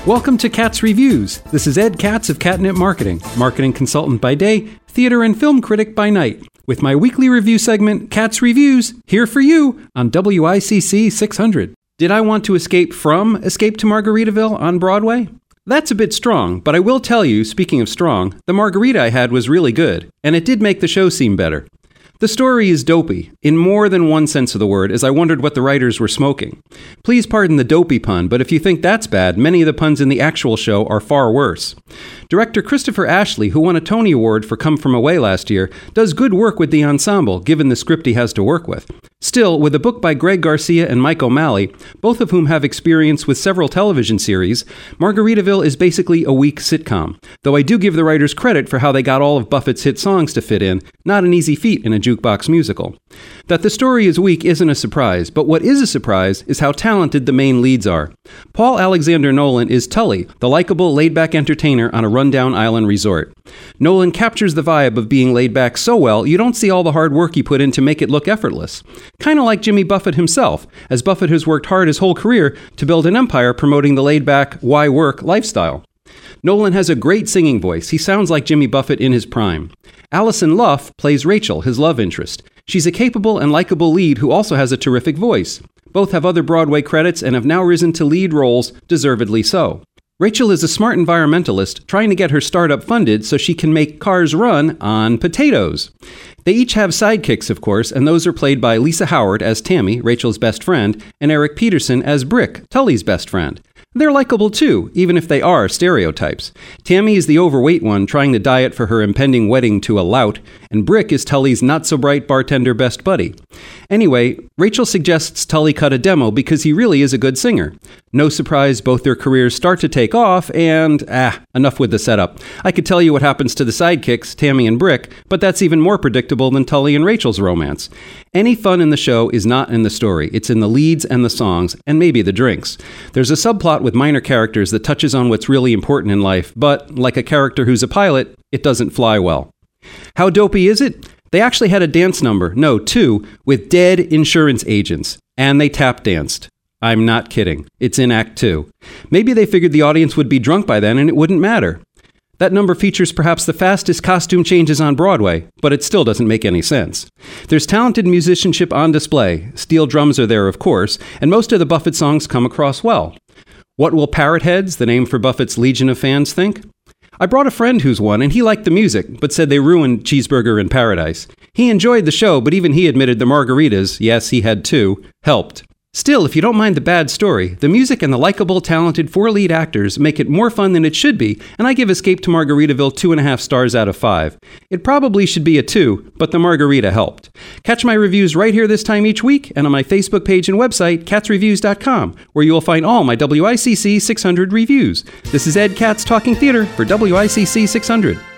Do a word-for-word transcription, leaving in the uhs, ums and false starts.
Welcome to Katz Reviews. This is Ed Katz of Catnip Marketing, marketing consultant by day, theater and film critic by night, with my weekly review segment, Katz Reviews, here for you on W I C C six hundred. Did I want to escape from Escape to Margaritaville on Broadway? That's a bit strong, but I will tell you, speaking of strong, the margarita I had was really good, and it did make the show seem better. The story is dopey, in more than one sense of the word, as I wondered what the writers were smoking. Please pardon the dopey pun, but if you think that's bad, many of the puns in the actual show are far worse. Director Christopher Ashley, who won a Tony Award for Come From Away last year, does good work with the ensemble, given the script he has to work with. Still, with a book by Greg Garcia and Mike O'Malley, both of whom have experience with several television series, Margaritaville is basically a weak sitcom, though I do give the writers credit for how they got all of Buffett's hit songs to fit in, not an easy feat in a jukebox musical. That the story is weak isn't a surprise, but what is a surprise is how talented the main leads are. Paul Alexander Nolan is Tully, the likable, laid-back entertainer on a rundown island resort. Nolan captures the vibe of being laid back so well, you don't see all the hard work he put in to make it look effortless. Kind of like Jimmy Buffett himself, as Buffett has worked hard his whole career to build an empire promoting the laid-back, why-work lifestyle. Nolan has a great singing voice. He sounds like Jimmy Buffett in his prime. Alison Luff plays Rachel, his love interest. She's a capable and likable lead who also has a terrific voice. Both have other Broadway credits and have now risen to lead roles, deservedly so. Rachel is a smart environmentalist trying to get her startup funded so she can make cars run on potatoes. They each have sidekicks, of course, and those are played by Lisa Howard as Tammy, Rachel's best friend, and Eric Peterson as Brick, Tully's best friend. They're likable too, even if they are stereotypes. Tammy is the overweight one trying to diet for her impending wedding to a lout, and Brick is Tully's not-so-bright bartender best buddy. Anyway, Rachel suggests Tully cut a demo because he really is a good singer. No surprise, both their careers start to take off, and, ah, enough with the setup. I could tell you what happens to the sidekicks, Tammy and Brick, but that's even more predictable than Tully and Rachel's romance. Any fun in the show is not in the story. It's in the leads and the songs, and maybe the drinks. There's a subplot with minor characters that touches on what's really important in life, but, like a character who's a pilot, it doesn't fly well. How dopey is it? They actually had a dance number, no, two, with dead insurance agents, and they tap danced. I'm not kidding. It's in Act Two. Maybe they figured the audience would be drunk by then and it wouldn't matter. That number features perhaps the fastest costume changes on Broadway, but it still doesn't make any sense. There's talented musicianship on display. Steel drums are there, of course, and most of the Buffett songs come across well. What will Parrot Heads, the name for Buffett's legion of fans, think? I brought a friend who's one, and he liked the music, but said they ruined Cheeseburger in Paradise. He enjoyed the show, but even he admitted the margaritas, yes, he had two, helped. Still, if you don't mind the bad story, the music and the likable, talented four lead actors make it more fun than it should be, and I give Escape to Margaritaville two and a half stars out of five. It probably should be a two, but the margarita helped. Catch my reviews right here this time each week, and on my Facebook page and website, katz reviews dot com, where you will find all my W I C C six hundred reviews. This is Ed Katz talking theater for W I C C six hundred.